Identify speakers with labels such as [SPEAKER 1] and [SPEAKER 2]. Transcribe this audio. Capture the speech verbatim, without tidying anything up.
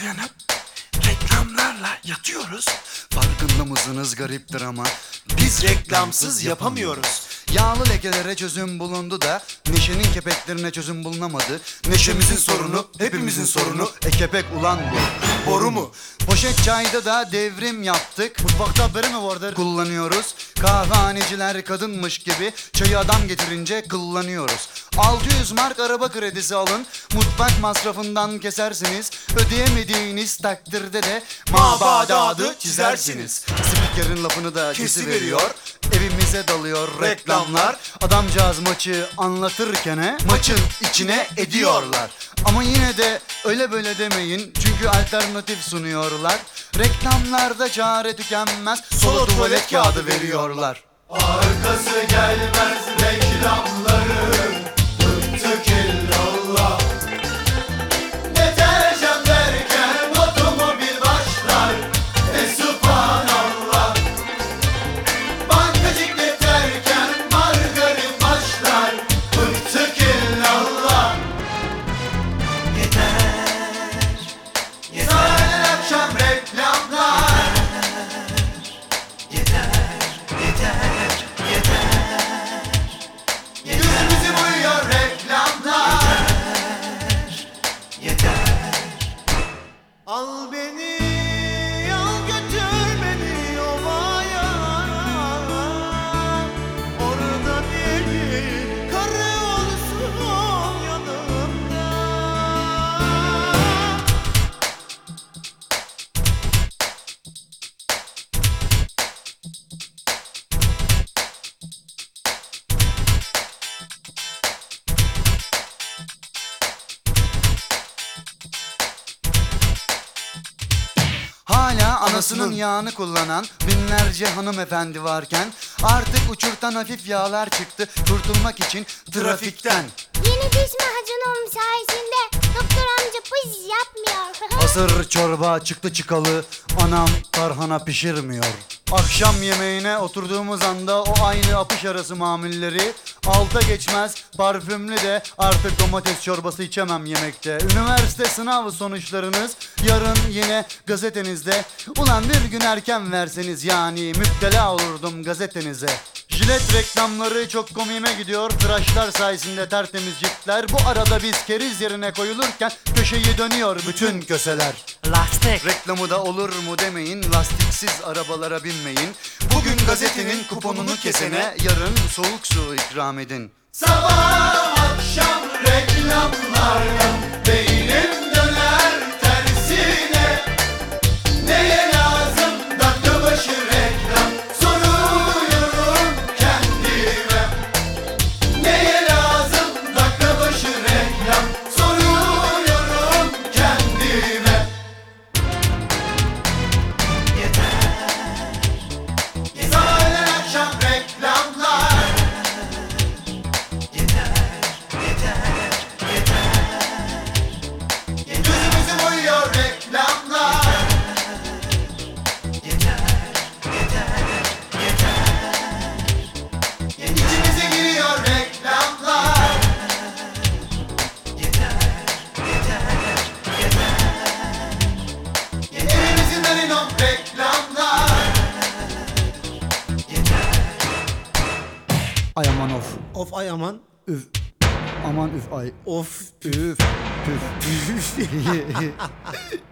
[SPEAKER 1] uyanıp reklamlarla yatıyoruz. Farkında mısınız, gariptir ama biz reklamsız yapamıyoruz. Yağlı lekelere çözüm bulundu da neşenin kepeklerine çözüm bulunamadı. Neşemizin sorunu, hepimizin sorunu. E kepek ulan bu, boru mu? Poşet çayda da devrim yaptık. Mutfakta beri mi vardır? Kullanıyoruz. Kahvehaneciler kadınmış gibi çayı adam getirince kullanıyoruz. altı yüz mark araba kredisi alın, mutfak masrafından kesersiniz. Ödeyemediğiniz takdirde de mabadadı çizersiniz. Spikerin lafını da kesiveriyor, evimize dalıyor reklamlar. Adamcağız maçı anlatırken maçın içine ediyorlar. Ama yine de öyle böyle demeyin, çünkü alternatif sunuyorlar. Reklamlarda çare tükenmez, solo tuvalet kağıdı veriyorlar.
[SPEAKER 2] Arkası gelmez reklamların, bıktık illallah. Deterjan derken otomobil başlar, e subhanallah. Bankacık derken margarin başlar, bıktık illallah. Yeter, yeter akşam reklamlar. Gözümüzü boyuyor reklamlar. Yeter. Al beni, al götür beni ovaya. Orada bir karı olsun yanımda.
[SPEAKER 1] Hala anasının yağını kullanan binlerce hanımefendi varken artık uçurtan hafif yağlar çıktı kurtulmak için trafikten.
[SPEAKER 3] Yeni diş macunum sayesinde doktor amca pız yapmıyor.
[SPEAKER 1] Hasır çorba çıktı çıkalı, anam tarhana pişirmiyor. Akşam yemeğine oturduğumuz anda o aynı apış arası mamulleri, alta geçmez parfümlü de artık domates çorbası içemem yemekte. Üniversite sınav sonuçlarınız yarın yine gazetenizde. Ulan bir gün erken verseniz, yani müptela olurdum gazetenize. Jilet reklamları çok komiğime gidiyor. Tıraşlar sayesinde tertemiz ciltler. Bu arada biz keriz yerine koyulurken köşeyi dönüyor bütün köseler.
[SPEAKER 4] Lastik.
[SPEAKER 1] Reklamı da olur mu demeyin, lastiksiz arabalara binmeyin. Bugün gazetenin kuponunu kesene yarın soğuk su ikram edin.
[SPEAKER 2] Sabah akşam reklamlardan beynim döner tersine. Neye lazım dakika başı reklam, soruyorum kendime. Neye lazım dakika başı reklam, soruyorum kendime. Yeter, yeter akşam reklamlar. Gözümüzü boyuyor reklamlar. İçimize giriyor reklamlar. Evimizin önüne reklamlar.
[SPEAKER 1] Ay aman of.
[SPEAKER 4] Of ay aman.
[SPEAKER 1] Üf. Aman üf ay.
[SPEAKER 4] Of.
[SPEAKER 1] Üf. Püf.